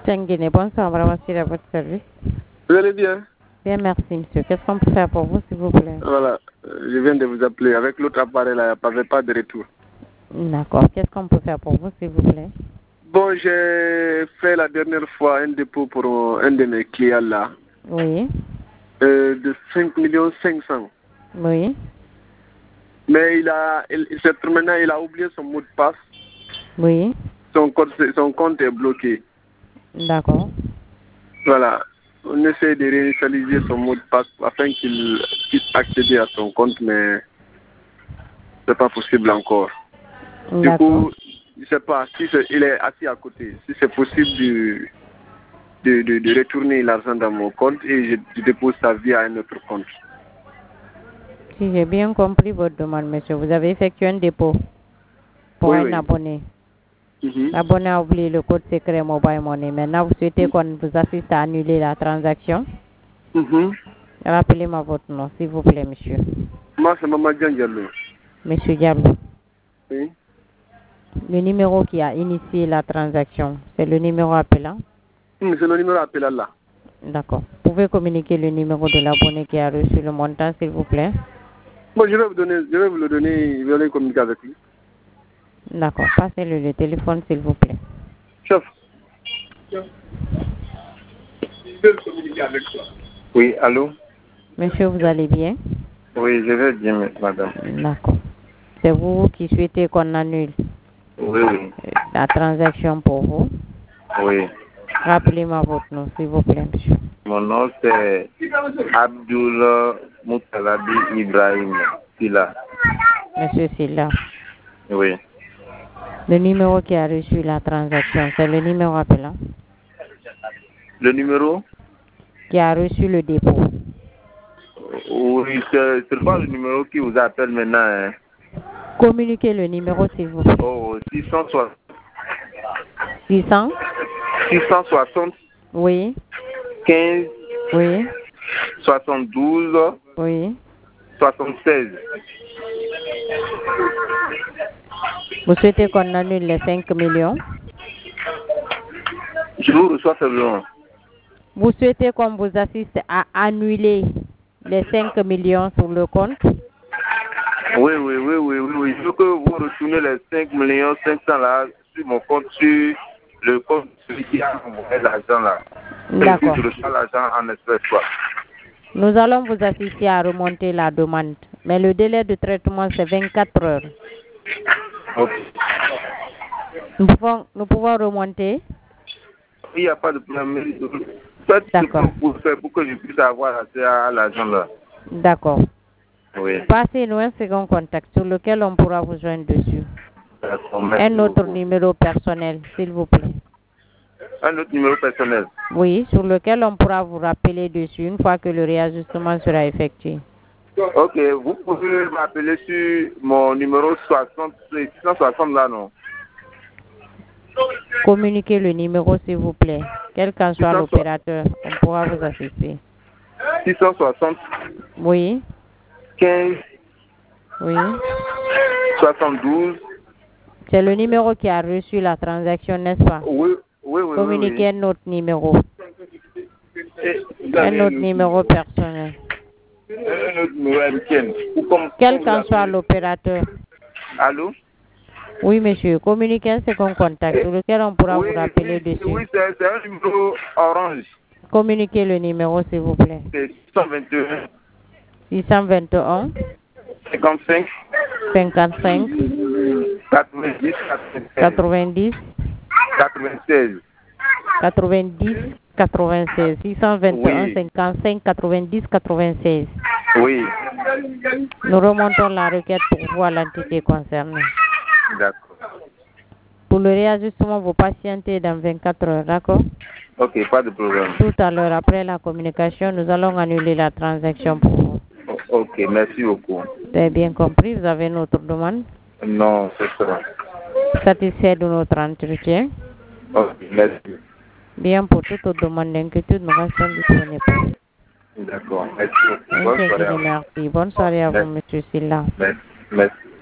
Tenguine, bonsoir, vraiment, c'est à votre service. Vous allez bien? Bien, merci, monsieur. Qu'est-ce qu'on peut faire pour vous, s'il vous plaît? Voilà, je viens de vous appeler. Avec l'autre appareil, là, il n'y avait pas de retour. D'accord. Qu'est-ce qu'on peut faire pour vous, s'il vous plaît? Bon, j'ai fait la dernière fois un dépôt pour un de mes clients, là. Oui. De 5 500 000. Oui. Mais maintenant, il a oublié son mot de passe. Oui. Son compte est bloqué. D'accord. Voilà. On essaie de réinitialiser son mot de passe afin qu'il puisse accéder à son compte, mais c'est pas possible encore. Du coup, je ne sais pas si il est assis à côté. Si c'est possible de retourner l'argent dans mon compte et je dépose ça via un autre compte. Si j'ai bien compris votre demande, monsieur, vous avez effectué un dépôt pour un abonné. L'abonné a oublié le code secret Mobile Money. Maintenant, vous souhaitez qu'on vous assiste à annuler la transaction? Rappelez-moi votre nom, s'il vous plaît, monsieur. Moi, c'est Maman Diallo. Monsieur Diallo. Oui. Le numéro qui a initié la transaction, c'est le numéro appelant? C'est le numéro appelant là. D'accord. Vous pouvez communiquer le numéro de l'abonné qui a reçu le montant, s'il vous plaît? Bon, je vais vous le donner, je vais communiquer avec lui. D'accord. Passez-le le téléphone, s'il vous plaît. Chef. Je vais communiquer avec toi. Oui, allô? Monsieur, vous allez bien? Oui, je vais bien, madame. D'accord. C'est vous qui souhaitez qu'on annule? Oui, oui. La transaction pour vous? Oui. Rappelez-moi votre nom, s'il vous plaît, monsieur. Mon nom, c'est Abdul Moutalabi Ibrahim Silla. Monsieur Silla. Oui. Le numéro qui a reçu la transaction, c'est le numéro appelant? Le numéro? Qui a reçu le dépôt? Oui, c'est pas le numéro qui vous appelle maintenant. Hein. Communiquez le numéro, s'il vous plaît. Oh, 660. 600? 660. Oui. 15. Oui. 72. Oui. 76. Vous souhaitez qu'on annule les 5 millions? Je vous reçois seulement. Vous souhaitez qu'on vous assiste à annuler les 5 millions sur le compte? Oui. Je veux que vous retournez les 5 millions 500 là sur mon compte, sur le compte qui a envoyé l'argent là. D'accord. Et je reçois l'argent en espèces quoi. Nous allons vous assister à remonter la demande, mais le délai de traitement c'est 24 heures. Ok. Nous pouvons remonter? Il n'y a pas de problème. Faites ce que vous faites pour que je puisse avoir accès à l'argent là. D'accord. Oui. Passez-nous un second contact sur lequel on pourra vous joindre dessus. Un autre numéro personnel, s'il vous plaît. Un autre numéro personnel? Oui, sur lequel on pourra vous rappeler dessus une fois que le réajustement sera effectué. Ok, vous pouvez m'appeler sur mon numéro 660 là, non? Communiquez le numéro, s'il vous plaît. Quel qu'en soit l'opérateur, on pourra vous assister. 660. Oui. 15. Oui. 72. C'est le numéro qui a reçu la transaction, n'est-ce pas? Oui. Communiquez un autre numéro. Un autre numéro personnel. Un autre numéro MTN. Quel qu'en soit l'opérateur. Allô? Oui, monsieur. Communiquez un second contact sur lequel on pourra vous rappeler dessus. Oui, c'est un numéro orange. Communiquez le numéro, s'il vous plaît. C'est 621. 621. 55. 55. 90. 90. 96. 90. 96. 621. 55. 90. 96. Oui. Nous remontons la requête pour vous à l'entité concernée. D'accord. Pour le réajustement, vous patientez dans 24 heures, d'accord? Ok, pas de problème. Tout à l'heure, après la communication, nous allons annuler la transaction pour vous. Ok, merci beaucoup. Vous avez bien compris, vous avez notre demande? Non, c'est ça. Satisfait de notre entretien? Ok, merci. Bien, pour toute autre demande d'inquiétude, nous restons disponibles. D'accord, merci. Bonne soirée à vous. Merci. Bonne soirée à vous, monsieur Silla. Merci.